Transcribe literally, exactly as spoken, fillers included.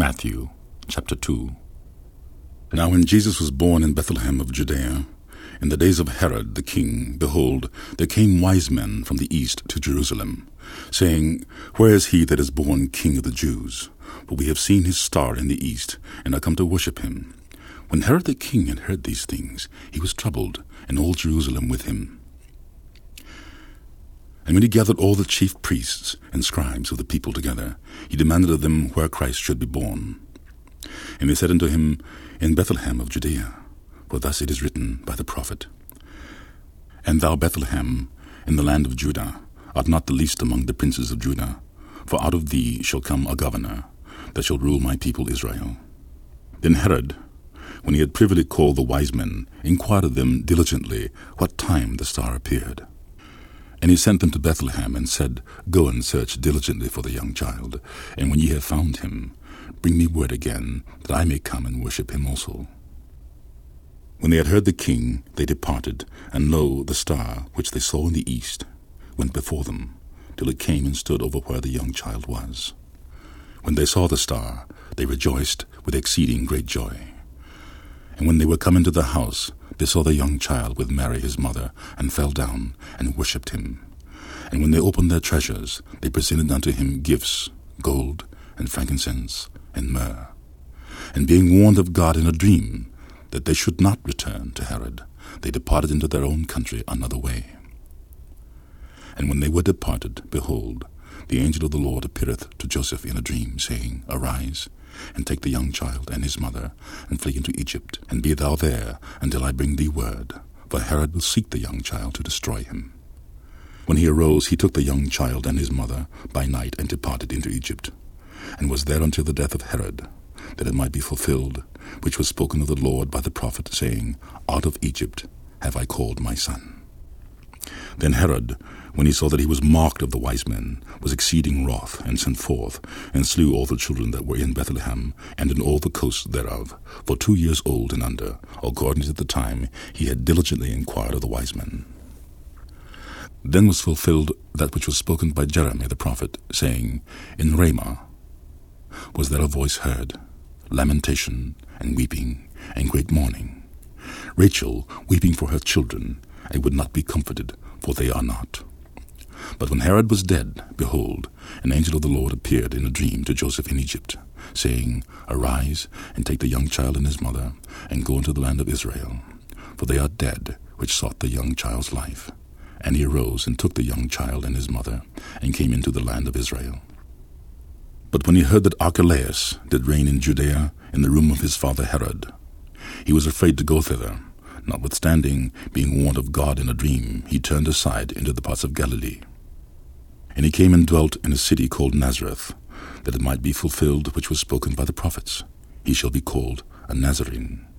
Matthew chapter two. Now when Jesus was born in Bethlehem of Judea, in the days of Herod the king, behold, there came wise men from the east to Jerusalem, saying, Where is he that is born King of the Jews? For we have seen his star in the east, and are come to worship him. When Herod the king had heard these things, he was troubled, and all Jerusalem with him. And when he gathered all the chief priests and scribes of the people together, he demanded of them where Christ should be born. And they said unto him, In Bethlehem of Judea, for thus it is written by the prophet, And thou, Bethlehem, in the land of Judah, art not the least among the princes of Judah, for out of thee shall come a governor, that shall rule my people Israel. Then Herod, when he had privily called the wise men, inquired of them diligently what time the star appeared. And he sent them to Bethlehem, and said, Go and search diligently for the young child, and when ye have found him, bring me word again, that I may come and worship him also. When they had heard the king, they departed, and lo, the star, which they saw in the east, went before them, till it came and stood over where the young child was. When they saw the star, they rejoiced with exceeding great joy. And when they were come into the house, they saw the young child with Mary his mother, and fell down, and worshipped him. And when they opened their treasures, they presented unto him gifts, gold, and frankincense, and myrrh. And being warned of God in a dream, that they should not return to Herod, they departed into their own country another way. And when they were departed, behold, the angel of the Lord appeareth to Joseph in a dream, saying, Arise, and take the young child and his mother, and flee into Egypt, and be thou there until I bring thee word, for Herod will seek the young child to destroy him. When he arose, he took the young child and his mother by night, and departed into Egypt, and was there until the death of Herod, that it might be fulfilled, which was spoken of the Lord by the prophet, saying, Out of Egypt have I called my son. Then Herod, when he saw that he was mocked of the wise men, was exceeding wroth, and sent forth, and slew all the children that were in Bethlehem, and in all the coasts thereof, for two years old and under, according to the time he had diligently inquired of the wise men. Then was fulfilled that which was spoken by Jeremiah the prophet, saying, In Ramah was there a voice heard, lamentation, and weeping, and great mourning, Rachel weeping for her children, and would not be comforted, for they are not. But when Herod was dead, behold, an angel of the Lord appeared in a dream to Joseph in Egypt, saying, Arise, and take the young child and his mother, and go into the land of Israel, for they are dead which sought the young child's life. And he arose, and took the young child and his mother, and came into the land of Israel. But when he heard that Archelaus did reign in Judea in the room of his father Herod, he was afraid to go thither. Notwithstanding, being warned of God in a dream, he turned aside into the parts of Galilee. And he came and dwelt in a city called Nazareth, that it might be fulfilled which was spoken by the prophets, He shall be called a Nazarene.